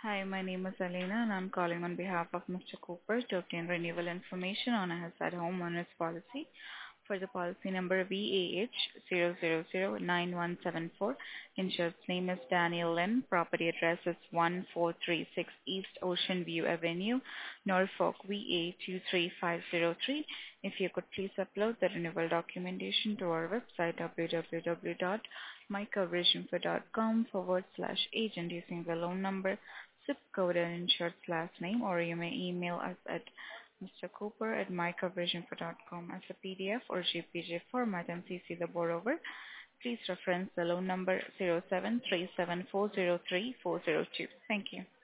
Hi, my name is Elena, and I'm calling on behalf of Mr. Cooper to obtain renewal information on a Hazard homeowners policy for the policy number VAH 0009174. Insured's name is Daniel Lin. Property address is 1436 East Ocean View Avenue, Norfolk, VA 23503. If you could please upload the renewal documentation to our website www.mycoveraginfo.com/agent using the loan number, zip code, and insured's last name, or you may email us at mrcooper@mycoveraginfo.com as a PDF or JPG format and CC the borrower. Please reference the loan number 0737403 402. Thank you.